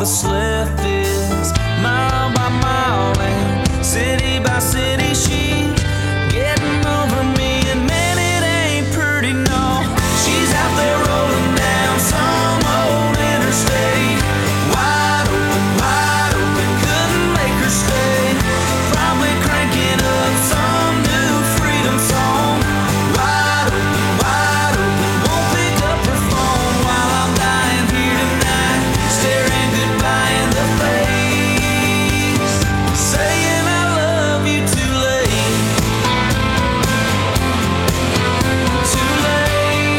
that's left is mile by mile and city by city. She's getting over me, and man, it ain't pretty, no. She's out there rolling down some old interstate, wide open, couldn't make her stay. Probably cranking up some new freedom song. Wide open, won't pick up her phone while I'm dying here tonight, staring goodbye in the face, saying I love you too late. Too late.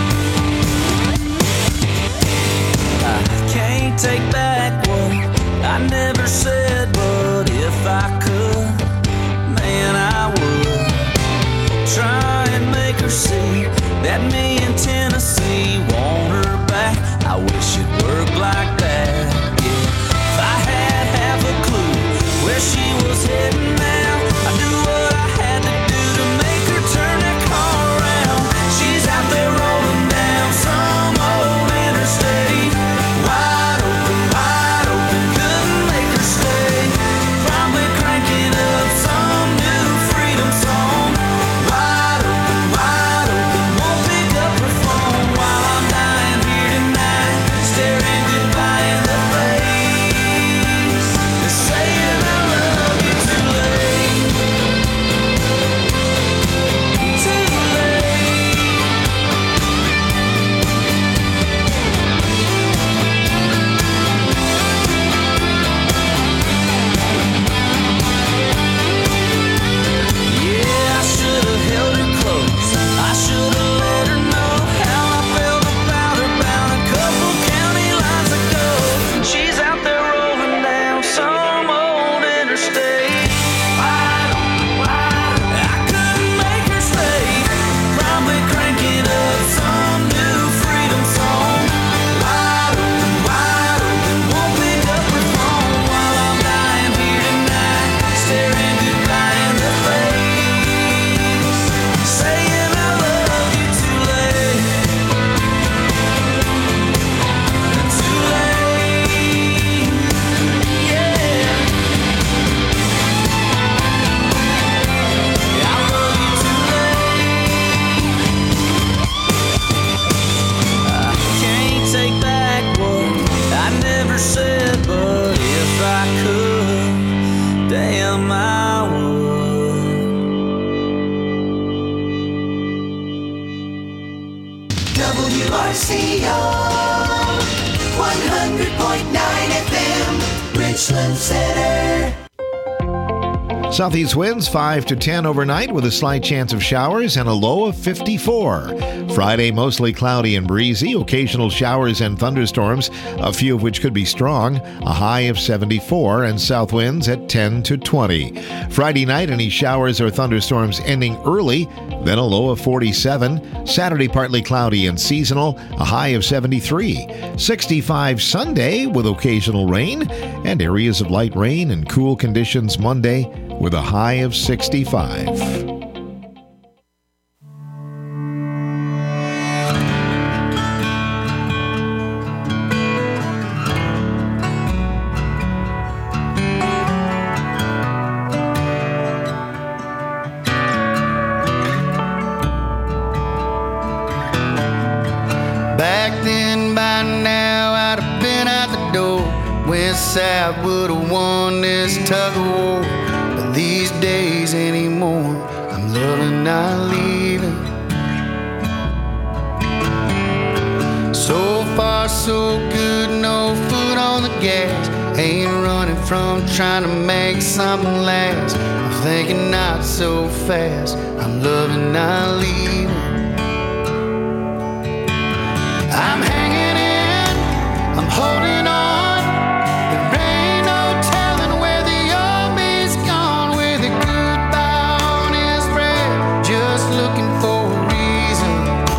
I can't take back what I never said, but if I could, man, I would try and make her see that me in Tennessee want her back. I wish it worked like that, yeah. If I had half a clue where she was heading now, I'd do what I had to do to make her turn that car around. She's out there rolling down some old interstate, wide open, couldn't make her stay. Probably cranking up some new freedom song. Wide open, won't pick up her phone while I'm dying here tonight, staring goodbye in the face, saying I love you too late. Too late. Yeah, I should've held her close, I should've let her know how I felt about her bound a couple county lines ago. She's out there rolling down some old interstate, wide open, I couldn't make her stay. Probably cranking up some new freedom song. Wide open, won't pick up her phone while I'm dying here tonight, staring goodbye in the face, saying I love you too late. Too late, yeah. I love you too late. I can't take back what I never said, but if I could, damn, I would. WRCO 100.9 FM, Richland Center. Southeast winds 5 to 10 overnight with a slight chance of showers and a low of 54. Friday, mostly cloudy and breezy, occasional showers and thunderstorms, a few of which could be strong, a high of 74, and south winds at 10 to 20. Friday night, any showers or thunderstorms ending early, then a low of 47. Saturday, partly cloudy and seasonal, a high of 73. 65 Sunday with occasional rain, and areas of light rain and cool conditions Monday with a high of 65. Back then, by now, I'd have been out the door. West Side would have won this tug of war. But these days anymore, I'm loving not leaving. So far, so good, no foot on the gas. Ain't running from trying to make something last. I'm thinking not so fast, I'm loving not leaving. I'm hanging in, I'm holding on. There ain't no telling where the old me's gone. With a goodbye on his breath, just looking for a reason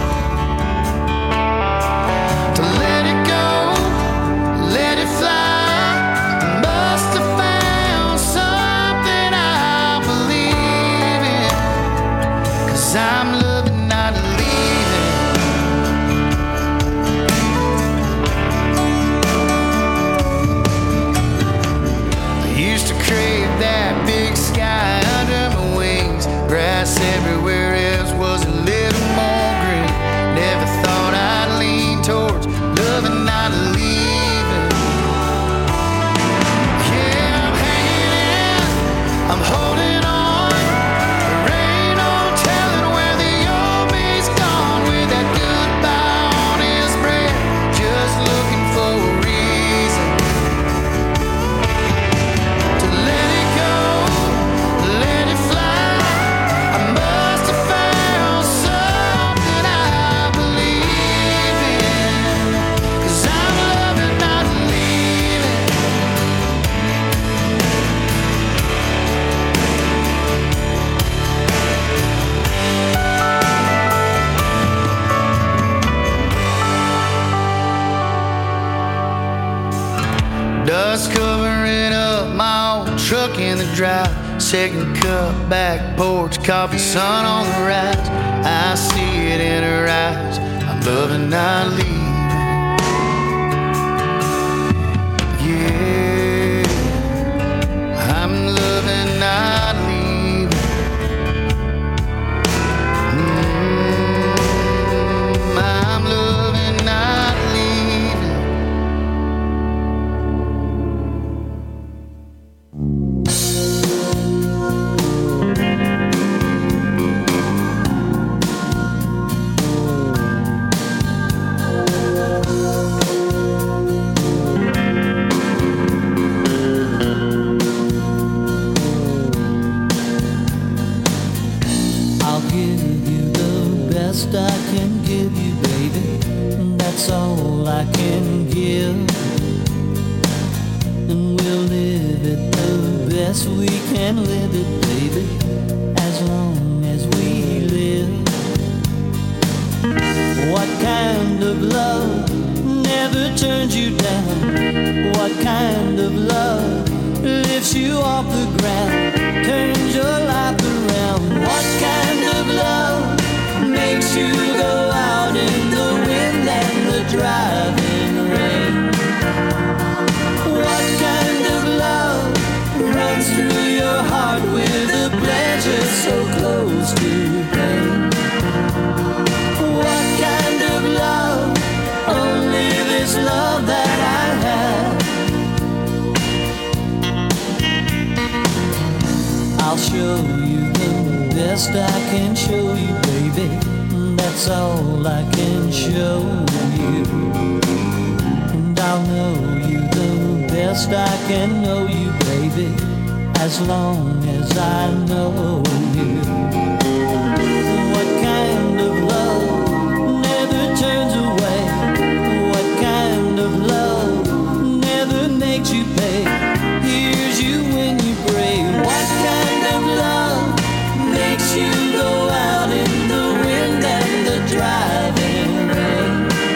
to let it go, let it fly. I must have found something I believe in, 'cause I'm loving not leaving. Dust covering up my old truck in the drive. Second cup, back porch, coffee, sun on the rise. I see it in her eyes. I'm loving, not leaving. Yeah, I'm loving, not leaving. I'm loving, not leaving. I'll give you the best I can give you, baby. That's all I can give. And we'll live it the best we can live it, baby, as long as we live. What kind of love never turns you down? What kind of love lifts you off the ground, turns your life around? What kind of love makes you go out in the wind and the driving rain? What kind of love runs through your heart with a pleasure so close to pain? What kind of love? Only this love that I have. I'll show you the best I can show you, baby. That's all I can show you. And I'll know you the best I can know you, baby, as long as I know you. What kind of love never turns away? What kind of love never makes you pay? Hears you when you pray. What kind of love makes you go out in the wind and the driving rain?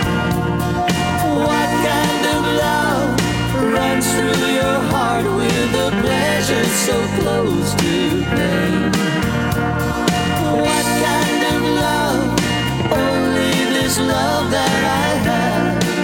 What kind of love runs through your heart with a pleasure so close to pain? What kind of love? Only this love that I have.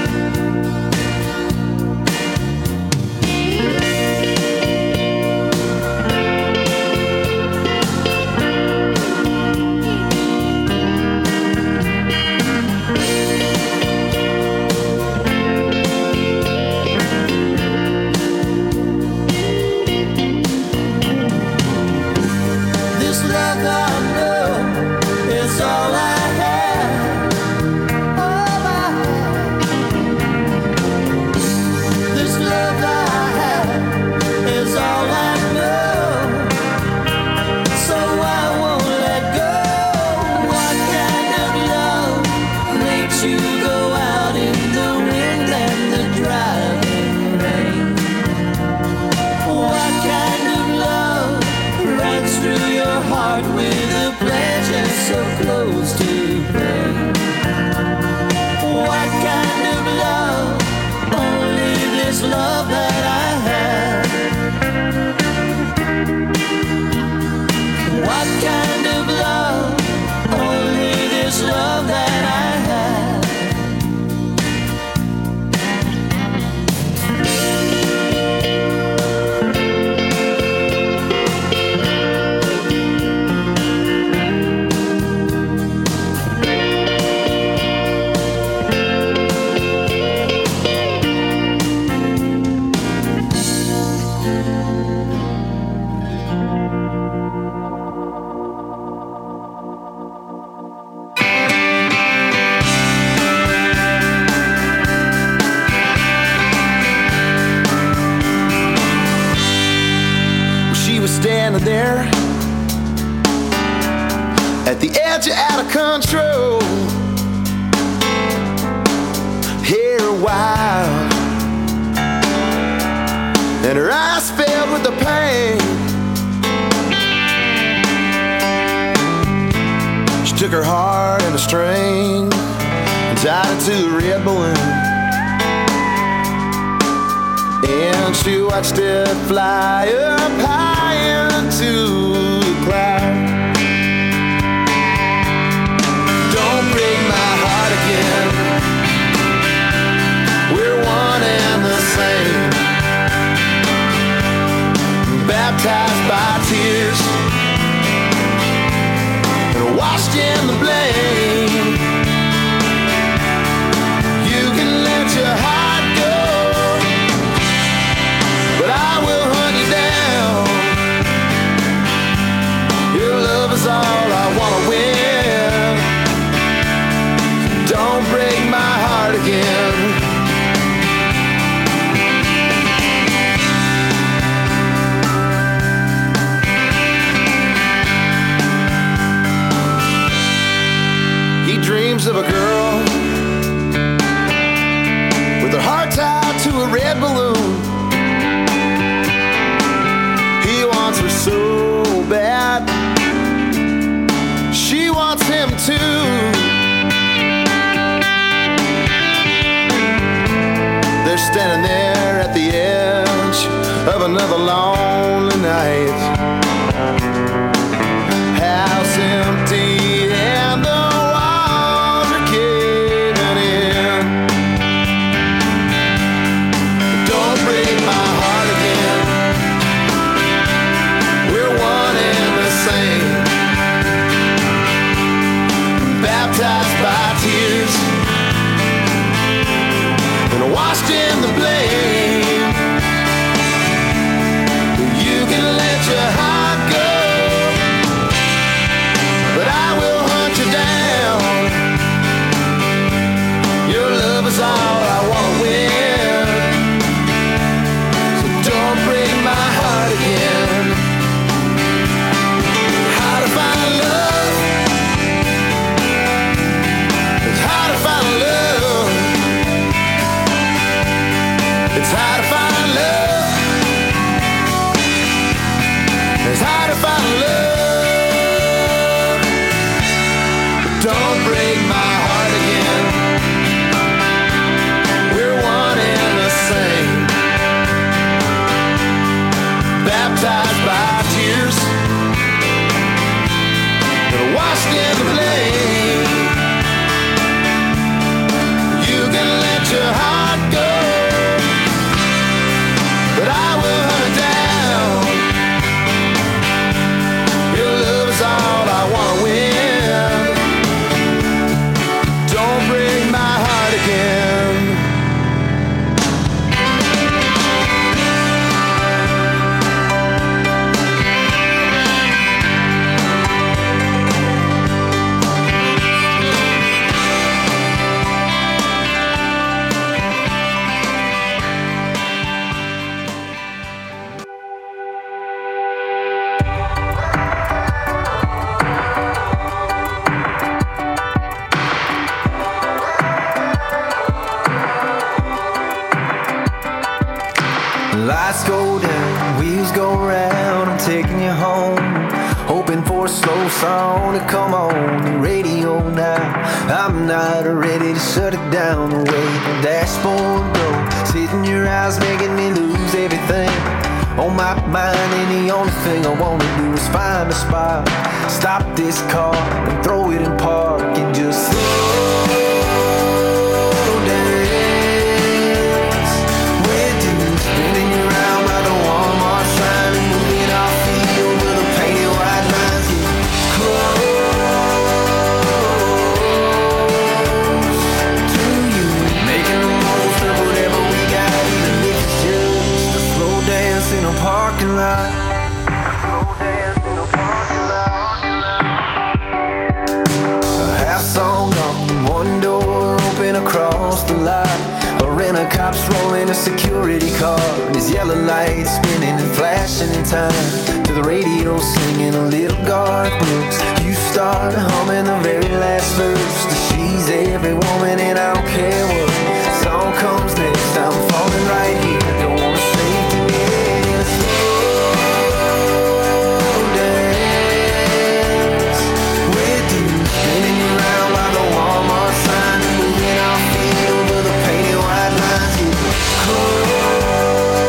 This love I know is all I have, all I have. This love I have is all I know, so I won't let go. What kind of love makes you go out in the wind and the driving rain? What kind of love runs through your heart with a pleasure so close to pain? What kind of love? Only this love that I have. What kind of love? Only this love that I have. She was standing there at the edge of out of control, hair wild, and her eyes filled with the pain. She took her heart and a string and tied it to a red balloon. and she watched it fly up high into the cloud. Don't break my heart again. We're one and the same, baptized by tears and washed in the blame. You can let your heart go, but I will hunt you down. Your love is all I wanna win. Don't break my heart again. He dreams of a girl with her heart tied to a red balloon. He wants her so bad, she wants him too. They're standing there at the edge of another lonely night. House empty and the walls are caving in. Don't break my heart again. We're one and the same, baptized by tears and washed in the blame. You can let your heart go, but I will hunt you down. Your love is all I wanna win. So don't break my heart again. How to find love? It's hard to find love. It's hard to find love. It's hard to find love. Don't break my heart again. We're one and the same, baptized by tears and washed in the flame. You can let your heart go, but I will hunt it down. Your love is all I wanna win. Don't break my heart again. Lights go down, wheels go round, I'm taking you home, hoping for a slow song to come on the radio now. I'm not ready to shut it down the way the dashboard goes. Sitting your eyes making me lose everything on my mind, and the only thing I wanna do is find a spot, stop this car and throw it in park and just slow dance with you, spinning you around by the Walmart sign and moving our feet over the painted white lines. Get close to you, making the most of whatever we got, even if it's just a slow dance in a parking lot. Song on one door open across the lot. A rent-a-cop's rolling a security car, and his yellow lights spinning and flashing in time to the radio singing a little Garth Brooks. You start humming the very last verse to She's Every Woman, and I don't care what song comes next, I'm falling right here. Don't wanna say it to me. Close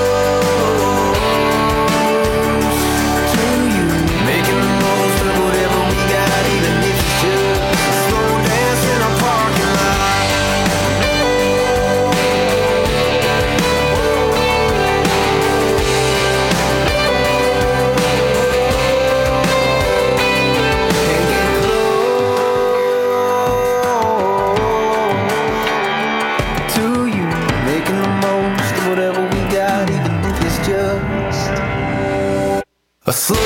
A slow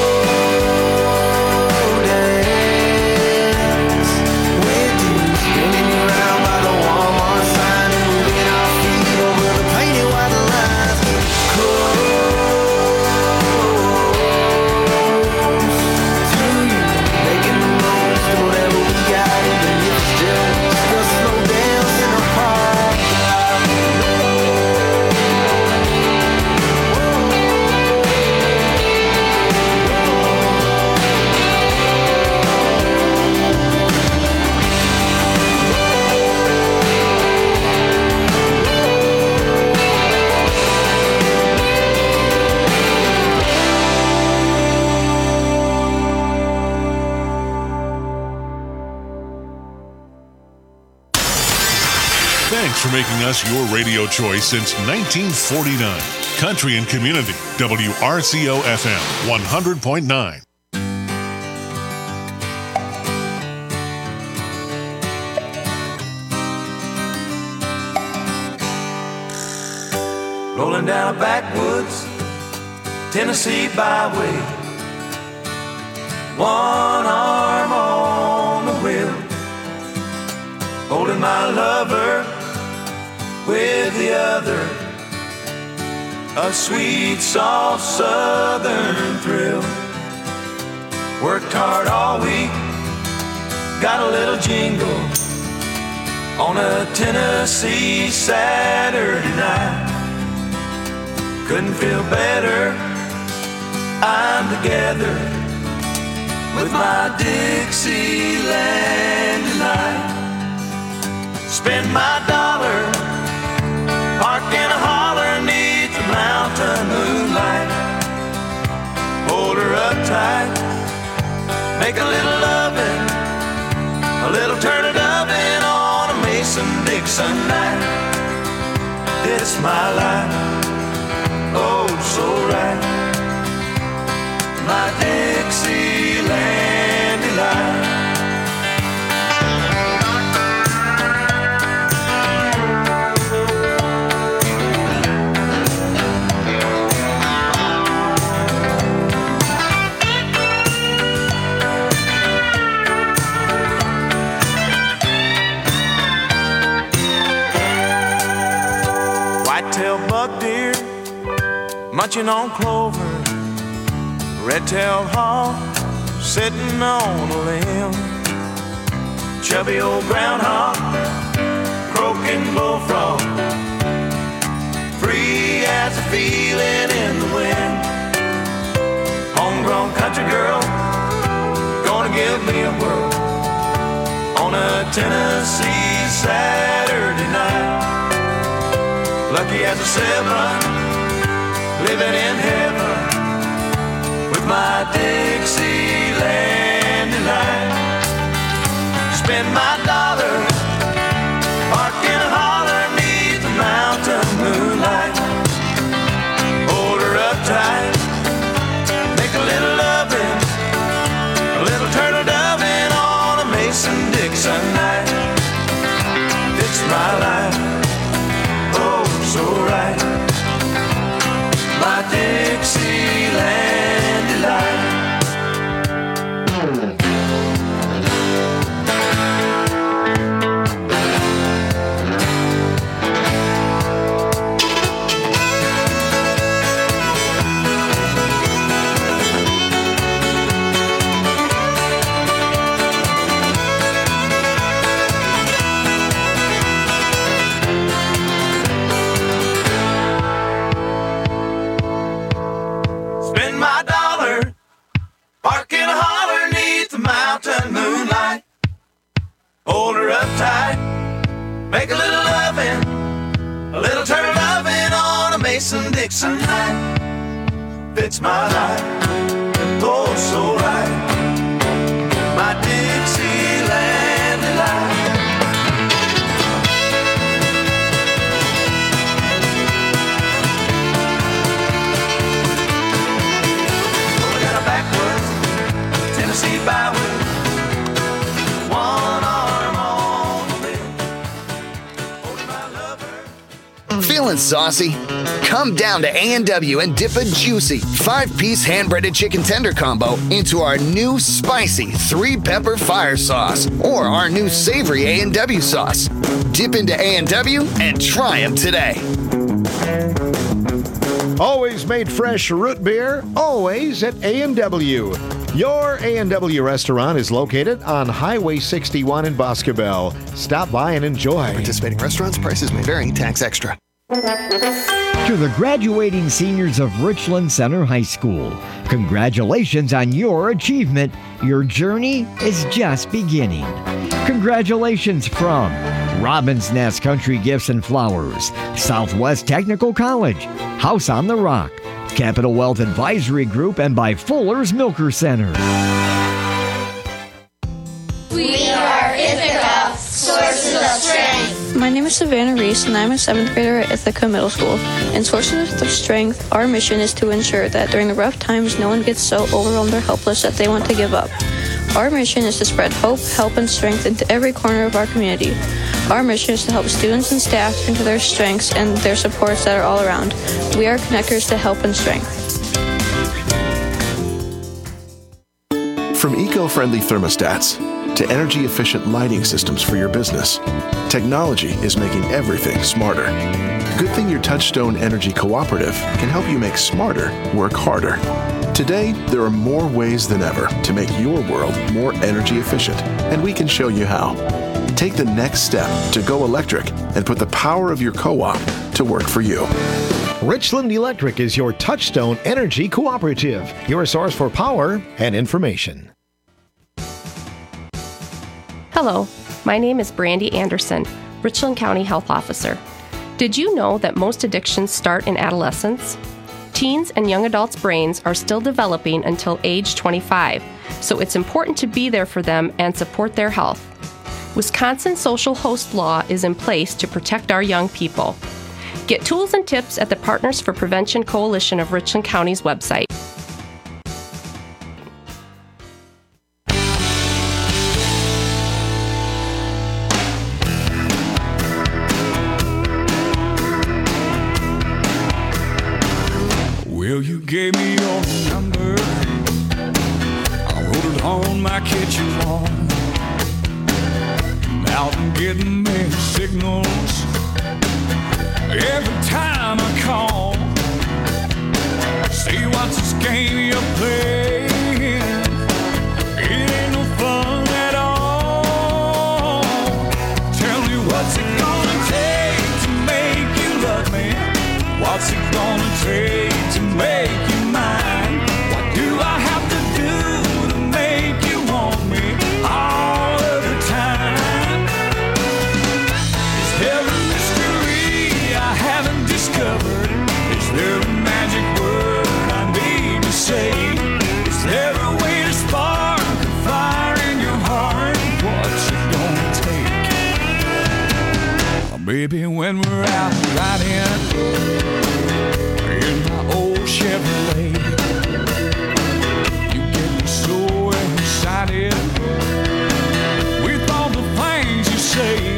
dance with you, spinning you around by the Walmart sign and moving our feet over the painted white lines. Close to you, making the most of whatever we got, even if it's just a slow dance in a park. Thanks for making us your radio choice since 1949. Country and Community, WRCO FM 100.9. Rolling down a backwoods Tennessee byway, one arm on the wheel, holding my lover with the other, a sweet, soft southern thrill. Worked hard all week, got a little jingle on a Tennessee Saturday night. Couldn't feel better, I'm together with my Dixieland delight. Spend my dollar, park in a holler neath the mountain moonlight. Hold her up tight, make a little lovin', a little turn it oven on a Mason-Dixon night. It's my life, oh so right, my Dixieland delight. White-tailed buck deer munching on clover, red-tailed hawk sitting on a limb, chubby old groundhog croaking bullfrog, free as a feeling in the wind. Homegrown country girl gonna give me a whirl on a Tennessee Saturday night. Lucky as a seven, living in heaven with my Dixieland delight. Spend my dollar, park in a holler neath the mountain moonlight. Hold her up tight, make a little lovin', a little turtle dovin' on a Mason-Dixon night. It's my life, oh so right, my Dixieland delight. Spend my dollar, park in a holler neath the mountain moonlight. Hold her up tight, make a little lovin', a little turtle lovin' on a Mason-Dixon night. Fits my life, oh so right, my Dixieland delight. Tennessee byway, one arm on the wheel, holding my lover. Feeling saucy? Come down to A&W and dip a juicy 5-piece hand-breaded chicken tender combo into our new spicy 3-pepper fire sauce or our new savory A&W sauce. Dip into A&W and try them today. Always made fresh root beer, always at A&W. Your A&W restaurant is located on Highway 61 in Boscobel. Stop by and enjoy. Participating restaurants, prices may vary, tax extra. To the graduating seniors of Richland Center High School, congratulations on your achievement. Your journey is just beginning. Congratulations from Robin's Nest Country Gifts and Flowers, Southwest Technical College, House on the Rock, Capital Wealth Advisory Group, and by Fuller's Milker Center. We are Ithaca, sources of strength. My name is Savannah Reese, and I'm a 7th grader at Ithaca Middle School. In Sources of Strength, our mission is to ensure that during the rough times, no one gets so overwhelmed or helpless that they want to give up. Our mission is to spread hope, help, and strength into every corner of our community. Our mission is to help students and staff into their strengths and their supports that are all around. We are connectors to help and strength. From eco-friendly thermostats to energy-efficient lighting systems for your business, technology is making everything smarter. Good thing your Touchstone Energy Cooperative can help you make smarter work harder. Today, there are more ways than ever to make your world more energy efficient, and we can show you how. Take the next step to go electric and put the power of your co-op to work for you. Richland Electric is your Touchstone Energy Cooperative, your source for power and information. Hello, my name is Brandy Anderson, Richland County Health Officer. Did you know that most addictions start in adolescence? Teens and young adults' brains are still developing until age 25, so it's important to be there for them and support their health. Wisconsin social host law is in place to protect our young people. Get tools and tips at the Partners for Prevention Coalition of Richland County's website. Well, you gave me your number. I wrote it on my kitchen wall. Out and getting mixed signals every time I call. Say, what's this game you're playing? It ain't no fun at all. Tell me, what's it gonna take to make you love me? What's it gonna take to make you mine? What do I have to do to make you want me all of the time? Is there a mystery I haven't discovered? Is there a magic word I need to say? Is there a way to spark a fire in your heart? What's it gonna take? Baby, when we're out riding in my old Chevrolet, you get me so excited with all the things you say.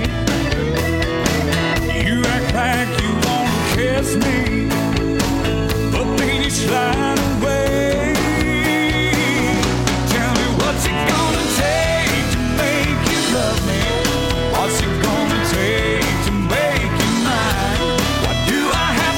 You act like you wanna kiss me, but then you slide away. Tell me, what's it gonna take to make you love me? What's it gonna take to make you mine? What do I have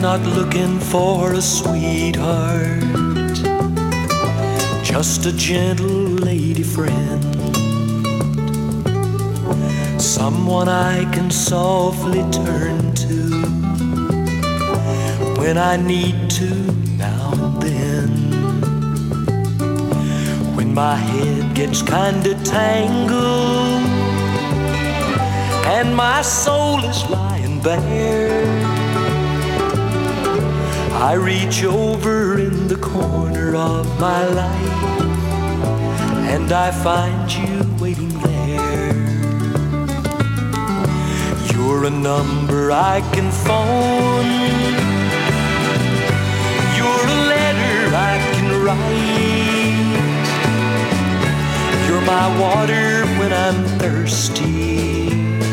not looking for a sweetheart, just a gentle lady friend, someone I can softly turn to when I need to now and then. When my head gets kinda tangled and my soul is lying bare, I reach over in the corner of my life and I find you waiting there. You're a number I can phone, you're a letter I can write, you're my water when I'm thirsty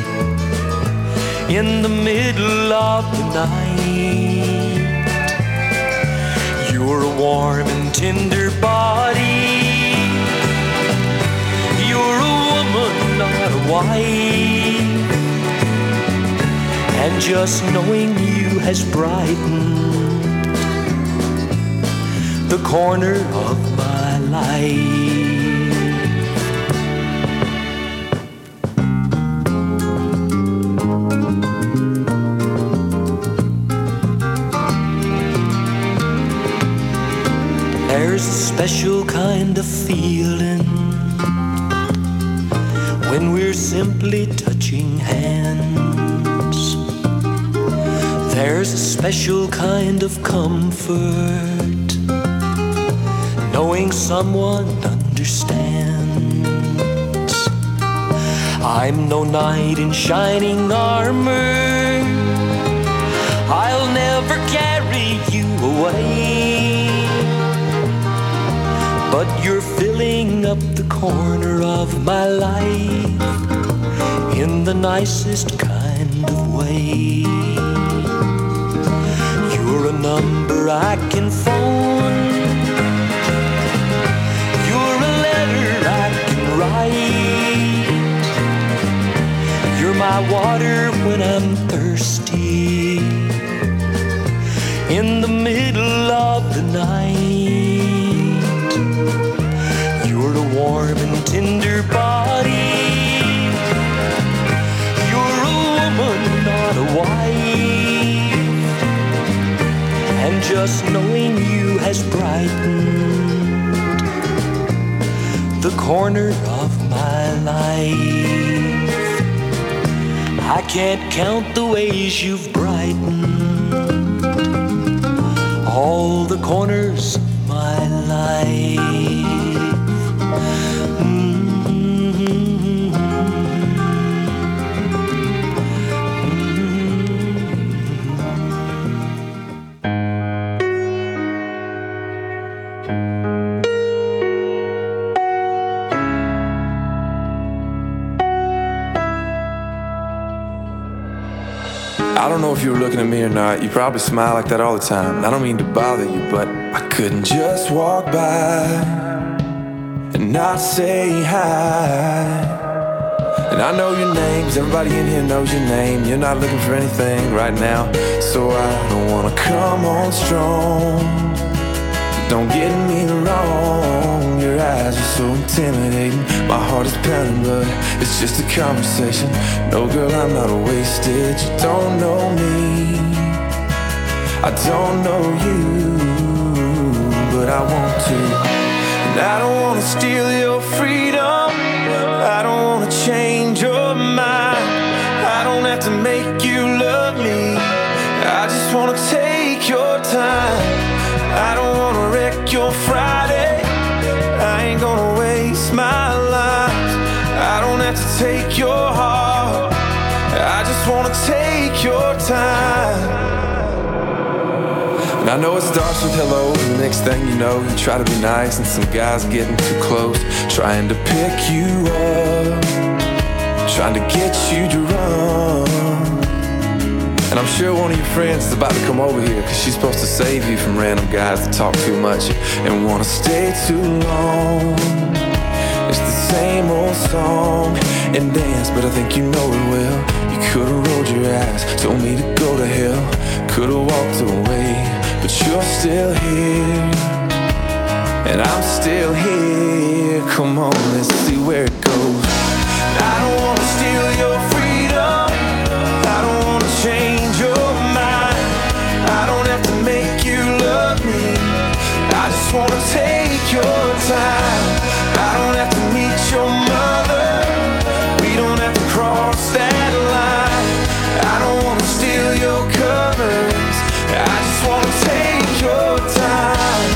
in the middle of the night. You're a warm and tender body, you're a woman, not a wife, and just knowing you has brightened the corner of my life. There's a special kind of feeling when we're simply touching hands. There's a special kind of comfort knowing someone understands. I'm no knight in shining armor, I'll never carry you away, but you're filling up the corner of my life in the nicest kind of way. You're a number I can phone, you're a letter I can write, you're my water when I'm thirsty in the middle of the night. You're a warm and tender body, you're a woman, not a wife, and just knowing you has brightened the corner of my life. I can't count the ways you've brightened all the corners of my life. I don't know if you were looking at me or not. You probably smile like that all the time. I don't mean to bother you, but I couldn't just walk by and not say hi. And I know your name, 'cause everybody in here knows your name. You're not looking for anything right now, so I don't wanna come on strong. Don't get me wrong, your eyes are so intimidating. My heart is pounding, but it's just a conversation. No, girl, I'm not wasted. You don't know me, I don't know you, but I want to. And I don't wanna steal your freedom, I don't wanna change your mind, I don't have to make you love me, I just wanna take your time. I don't wanna wreck your Friday, I ain't gonna waste my life. I don't have to take your heart, I just wanna take your time. And I know it starts with hello, and the next thing you know, you try to be nice, and some guy's getting too close, trying to pick you up, trying to get you drunk. And I'm sure one of your friends is about to come over here, 'cause she's supposed to save you from random guys that talk too much and wanna stay too long. It's the same old song and dance, but I think you know it well. You could've rolled your eyes, told me to go to hell, could've walked away, but you're still here, and I'm still here. Come on, let's see where it goes. I don't wanna steal your freedom, I don't wanna change your mind, I don't have to make you love me, I just wanna take your time. I don't have to meet your mother, we don't have to cross that line. I don't wanna steal your covers, I just wanna take your time.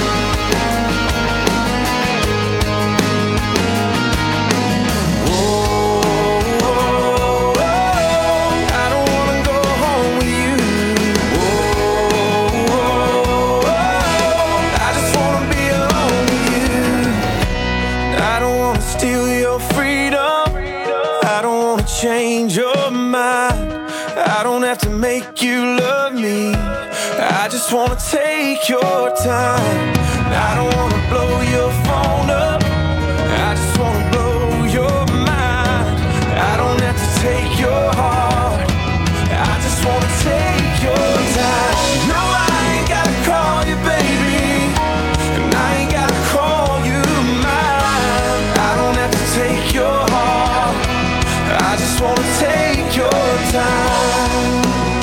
Change your mind, I don't have to make you love me, I just wanna take your time. I don't wanna blow your phone up, I just wanna blow your mind. I don't have to take your heart, I just wanna take your time. No, I ain't gotta call you baby, and I ain't gotta call you mine. I don't have to take your heart, I just wanna take your time.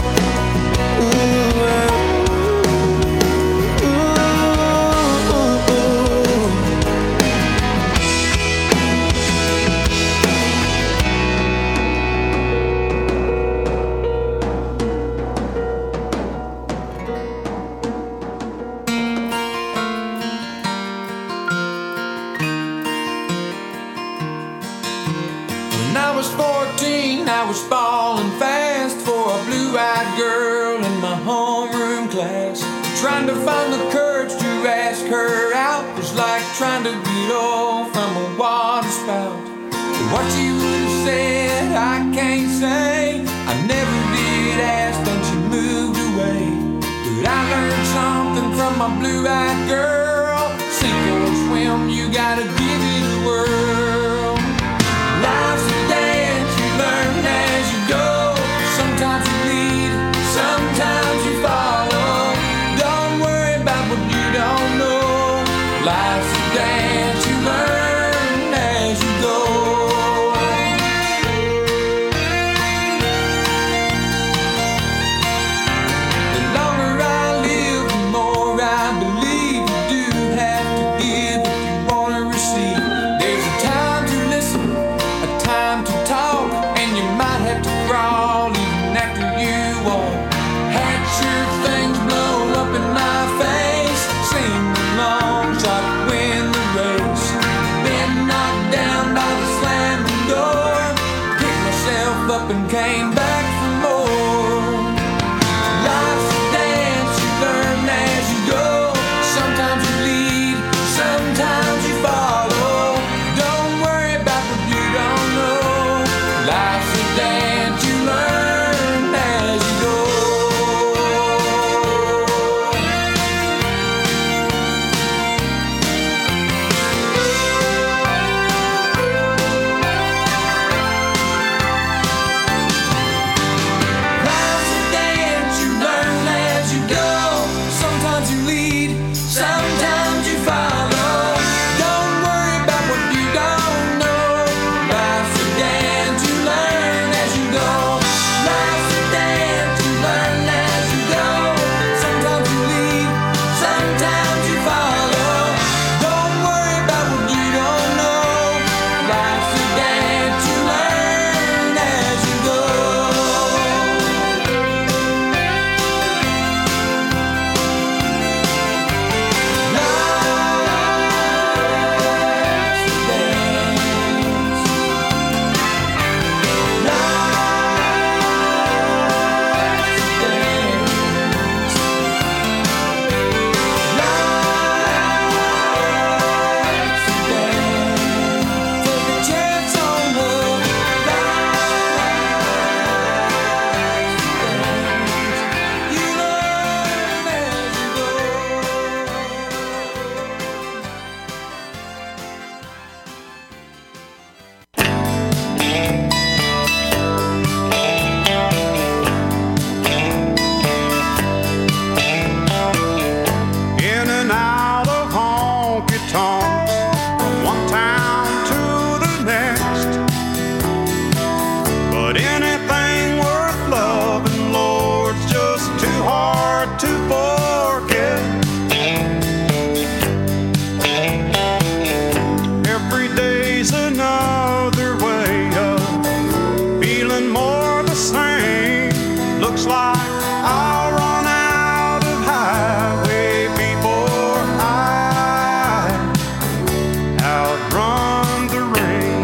When I was 14, I was falling fast for a blue-eyed girl in my homeroom class. Trying to find the courage to ask her out was like trying to get off from a water spout. What she would have said, I can't say. I never did ask, then she moved away. But I learned something from my blue-eyed girl. Sink or swim, you gotta give it a whirl. Life's a dance, you learn as you go. Sometimes you lead, sometimes you follow. Don't worry about what you don't know. Life's a dance, you learn as you go. The longer I live, the more I believe you do have to give if you want to receive. There's another way of feeling more the same. Looks like I'll run out of highway before I outrun the rain.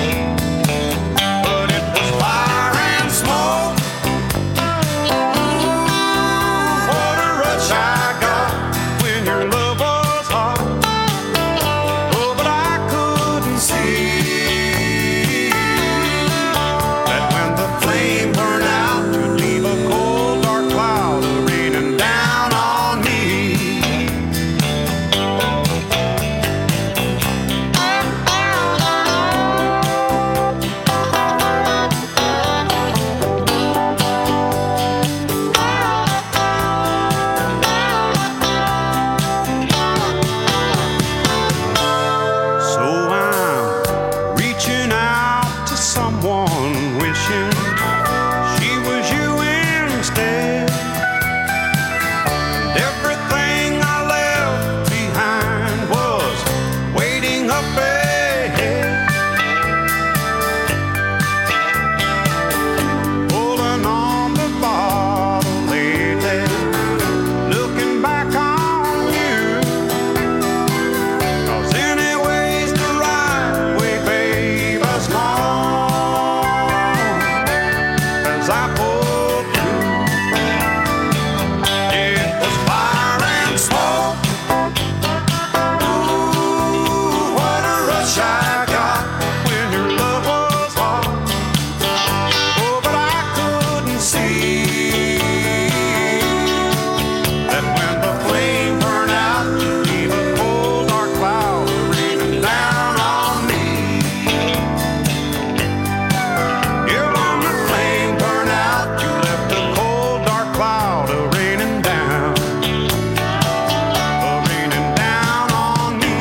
But it was fire and smoke. What a rush I got when your love was hot. Oh, but I couldn't see that when the flame burned out, you'd leave a cold, dark cloud raining down on me. So I'm reaching out to someone, wishing she was you instead. And everything I left behind was waiting up ahead. Pulling on the bottle lately, looking back on you. 'Cause anyway's the right way, babe, as long as I pulled through. It was fire and smoke. Ooh, what a rush I got when your love was hot. Oh, but I couldn't see that when the flame burned out, you leave a cold, dark cloud raining down on me. Yeah, when the flame burned out, you left a cold, dark cloud raining down on me.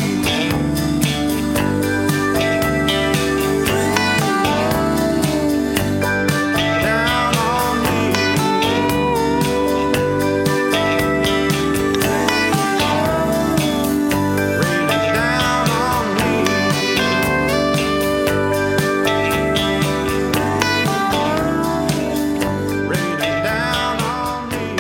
Down on me. Raining down on me. Raining down on me.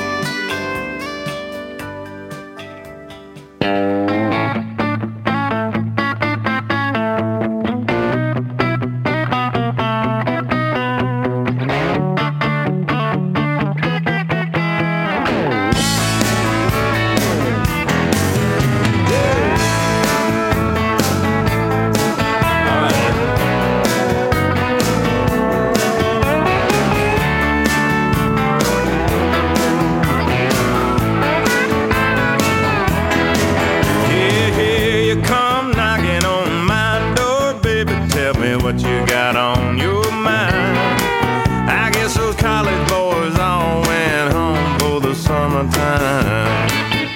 Here you come knocking on my door, baby. Tell me what you got on your mind. I guess those college boys all went home for the summertime.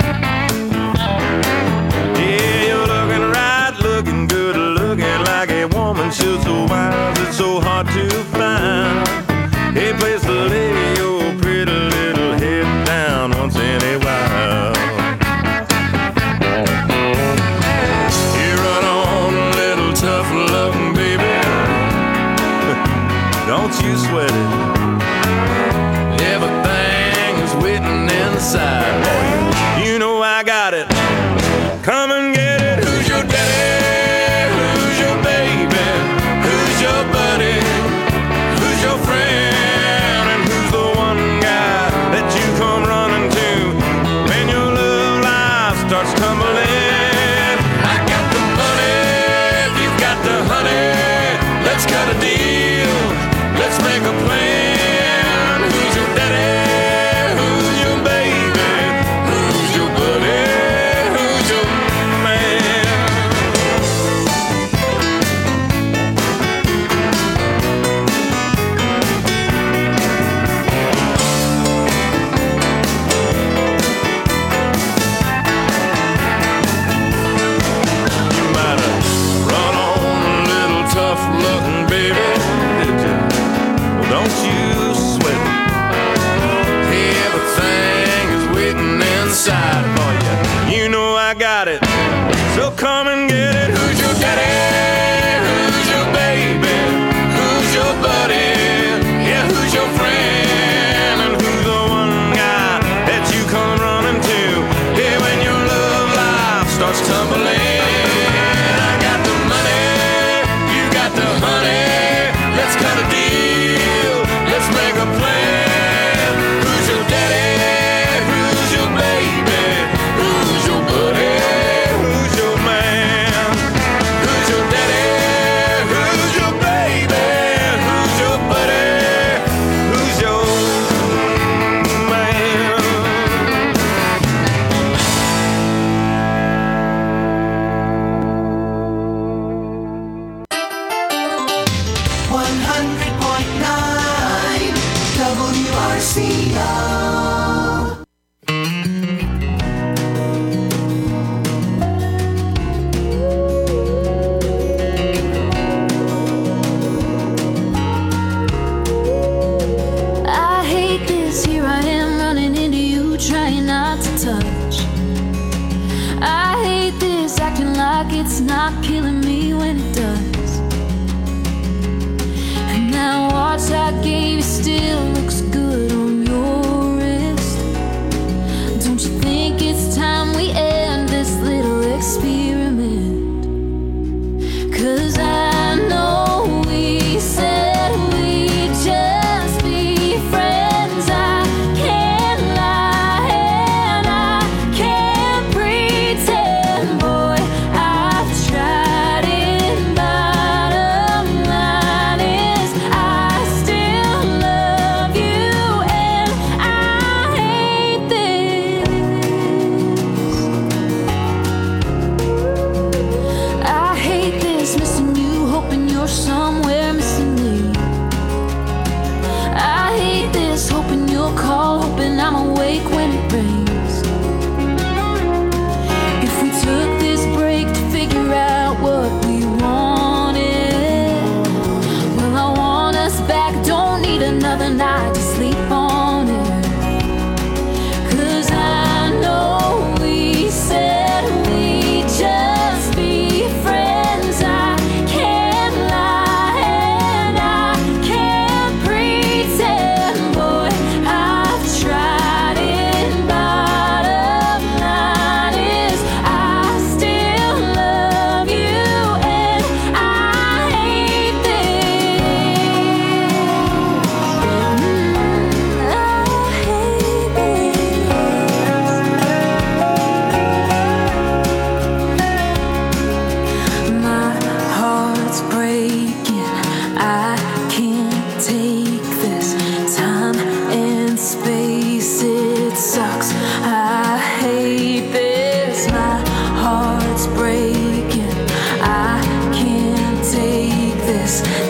Yeah, you're looking right, looking good, looking like a woman should. So why is it so hard to find a place to lay your pretty little head down once in a while? You run on a little tough loving, baby. Don't you sweat it. Everything is waiting inside for you. You know I got it. Come and get it. Who's your daddy? Who's your baby? Who's your buddy? Who's your friend? And who's the one guy that you come running to when your love life starts tumbling? I got the money, if you've got the honey. Let's cut a deal, let's make a plan. Who's your daddy? Who's your baby?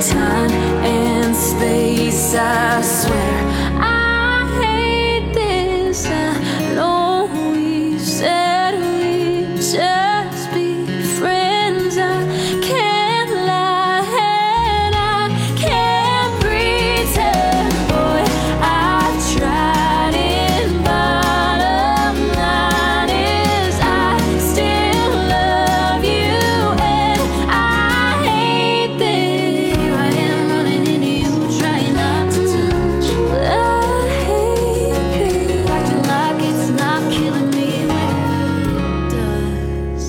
time and space, I swear. I hate this. I know we said we'd just be friends. I can't lie and I can't pretend. Boy, I've tried it. Bottom line is I still love you, and I hate this. Here I am running into you, trying not to touch. But I hate this. Acting like it's not killing me when it does.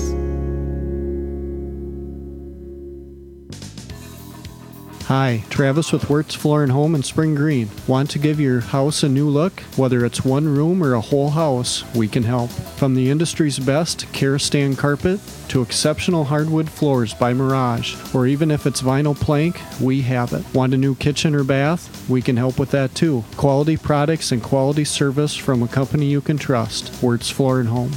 Hi, Travis with Wirtz Floor and Home in Spring Green. Want to give your house a new look? Whether it's one room or a whole house, we can help. From the industry's best Karastan carpet to exceptional hardwood floors by Mirage, or even if it's vinyl plank, we have it. Want a new kitchen or bath? We can help with that too. Quality products and quality service from a company you can trust. Wirtz Floor and Home.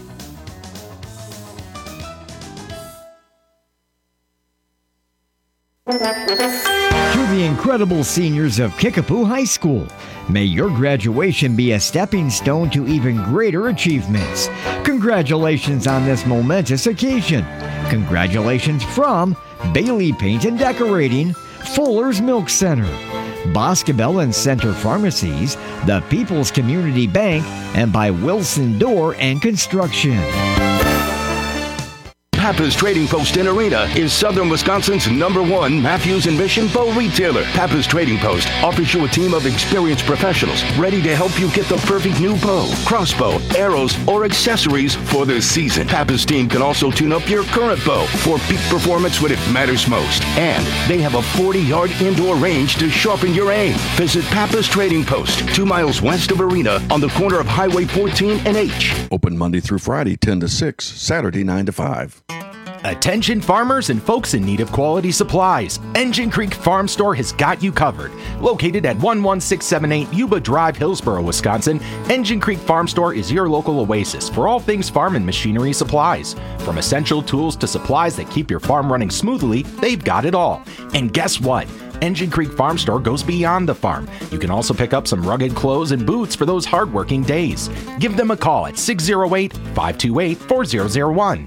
To the incredible seniors of Kickapoo High School, may your graduation be a stepping stone to even greater achievements. Congratulations on this momentous occasion. Congratulations from Bailey Paint and Decorating, Fuller's Milk Center, Boscobel and Center Pharmacies, the People's Community Bank, and by Wilson Door and Construction. Pappas Trading Post in Arena is Southern Wisconsin's #1 Matthews and Mission bow retailer. Pappas Trading Post offers you a team of experienced professionals ready to help you get the perfect new bow, crossbow, arrows, or accessories for the season. Pappas team can also tune up your current bow for peak performance when it matters most. And they have a 40-yard indoor range to sharpen your aim. Visit Pappas Trading Post, 2 miles west of Arena on the corner of Highway 14 and H. Open Monday through Friday, 10 to 6, Saturday, 9 to 5. Attention farmers and folks in need of quality supplies. Engine Creek Farm Store has got you covered. Located at 11678 Yuba Drive, Hillsboro, Wisconsin, Engine Creek Farm Store is your local oasis for all things farm and machinery supplies. From essential tools to supplies that keep your farm running smoothly, they've got it all. And guess what? Engine Creek Farm Store goes beyond the farm. You can also pick up some rugged clothes and boots for those hardworking days. Give them a call at 608-528-4001.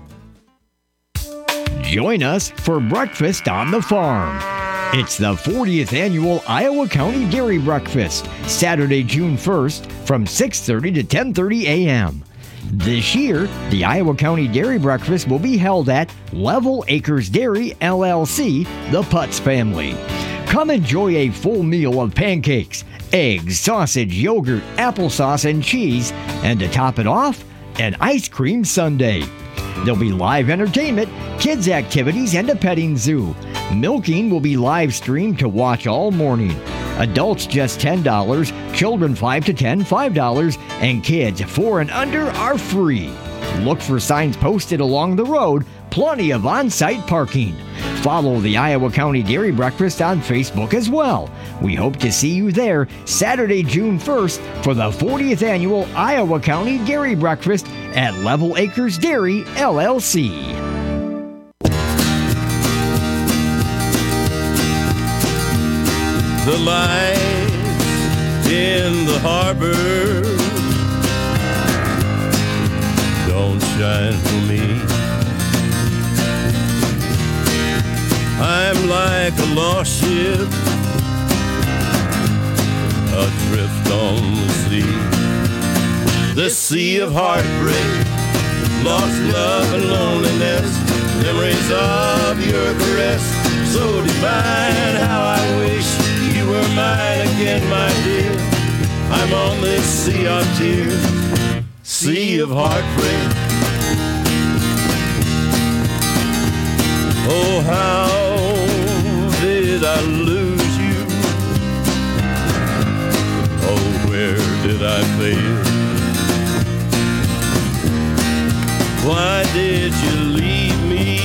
Join us for Breakfast on the Farm. It's the 40th annual Iowa County Dairy Breakfast, Saturday, June 1st from 6:30 to 10:30 a.m. This year, the Iowa County Dairy Breakfast will be held at Level Acres Dairy, LLC, the Putz family. Come enjoy a full meal of pancakes, eggs, sausage, yogurt, applesauce, and cheese, and to top it off, an ice cream sundae. There'll be live entertainment, kids' activities, and a petting zoo. Milking will be live streamed to watch all morning. Adults just $10, children 5 to 10, $5, and kids 4 and under are free. Look for signs posted along the road, plenty of on-site parking. Follow the Iowa County Dairy Breakfast on Facebook as well. We hope to see you there Saturday, June 1st for the 40th annual Iowa County Dairy Breakfast at Level Acres Dairy, LLC. The lights in the harbor don't shine for me. I'm like a lost ship adrift on the sea. This sea of heartbreak, lost love and loneliness, memories of your caress, so divine. How I wish you were mine again, my dear. I'm on this sea of tears, sea of heartbreak. Oh, how did I lose you? Oh, where did I fail? Why did you leave me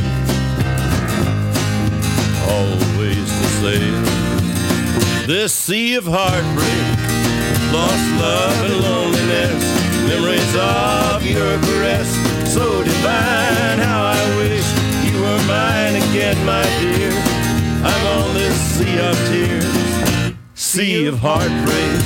always to sail? This sea of heartbreak, lost love and loneliness, memories of your caress, so divine. How I wish you were mine again, my dear. I'm on this sea of tears, sea of heartbreak.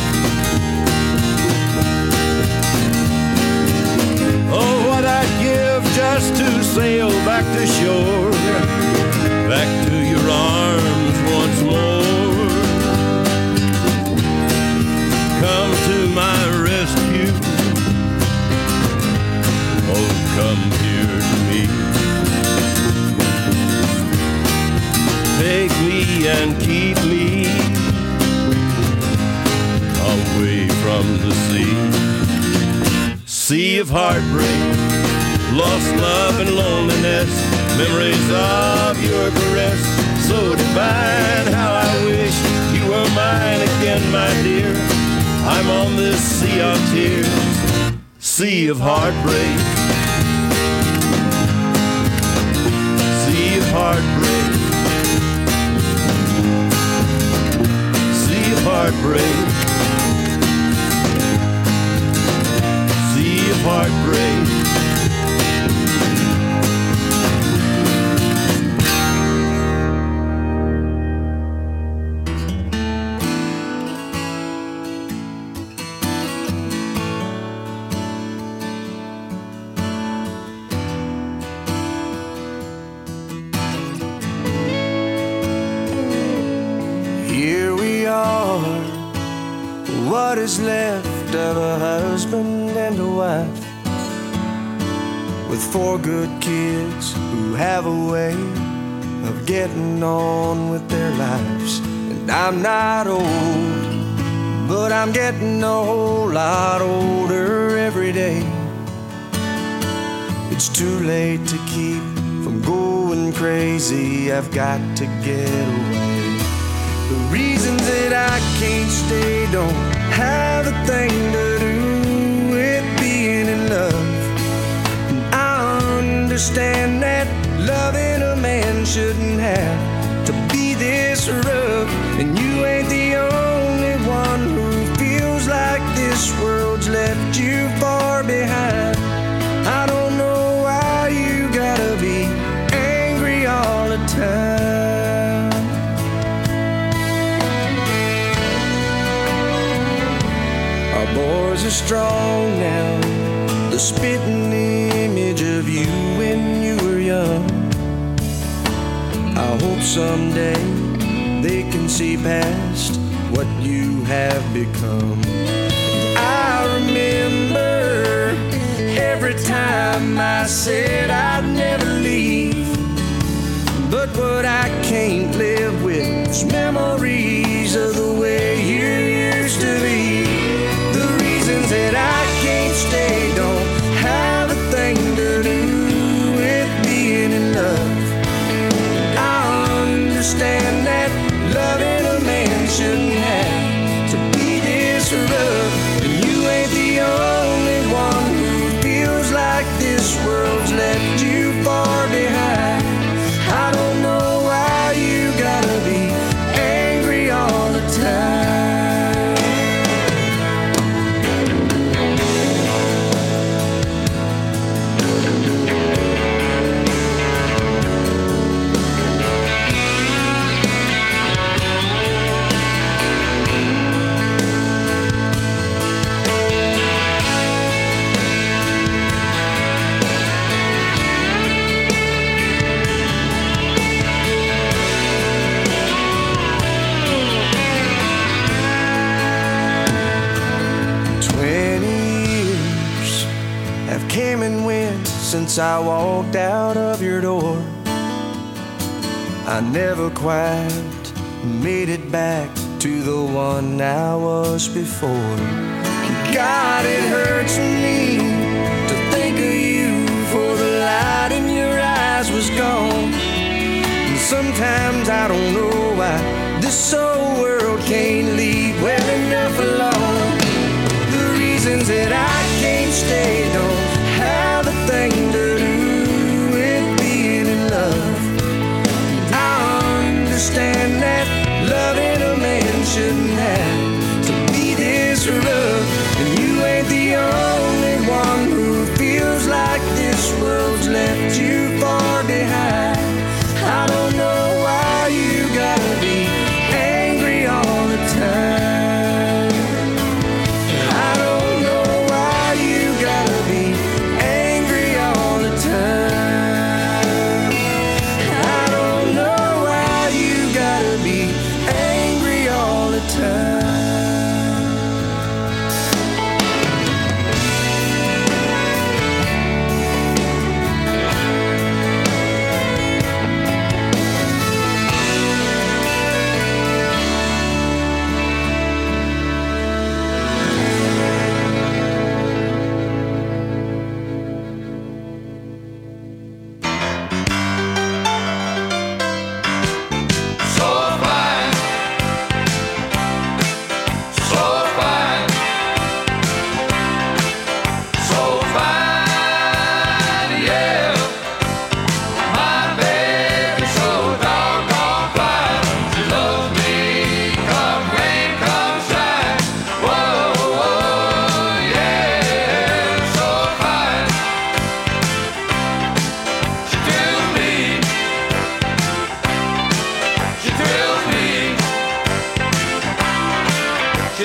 Oh, what I'd give just to sail back to shore, back to your arms once more. Come to my rescue, oh, come here to me. Take me and keep me away from the sea. Sea of heartbreak, lost love and loneliness, memories of your caress, so divine. How I wish you were mine again, my dear. I'm on this sea of tears, sea of heartbreak, sea of heartbreak, sea of heartbreak, sea of heartbreak. What is left of a husband and a wife, with 4 good kids who have a way of getting on with their lives. And I'm not old, but I'm getting a whole lot older every day. It's too late to keep from going crazy, I've got to get away. The reasons that I can't stay don't have a thing to do with being in love. And I understand that loving a man shouldn't have to be this rough. And you ain't the only one who feels like this world's left you far behind. I don't know why you gotta be angry all the time. Our boys are strong now, the spitting image of you when you were young. I hope someday they can see past what you have become. I remember every time I said I'd never leave, but what I can't live with is memories of the way you used to be. The reasons that I can't stay don't have a thing to do with being in love. I understand that loving a man shouldn't have to be this rough. And you ain't the only one who feels like this world's left you far behind. I don't know why you gotta be angry all the time. Came and went since I walked out of your door. I never quite made it back to the one I was before. And God, it hurts me to think of you, for the light in your eyes was gone. And sometimes I don't know why this old world can't leave well enough alone. The reasons that I can't stay don't have a thing to do with being in love. I understand that loving a man shouldn't have to be this rough. And you ain't the only one who feels like this world's left you far behind. I don't know why you got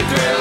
thrill.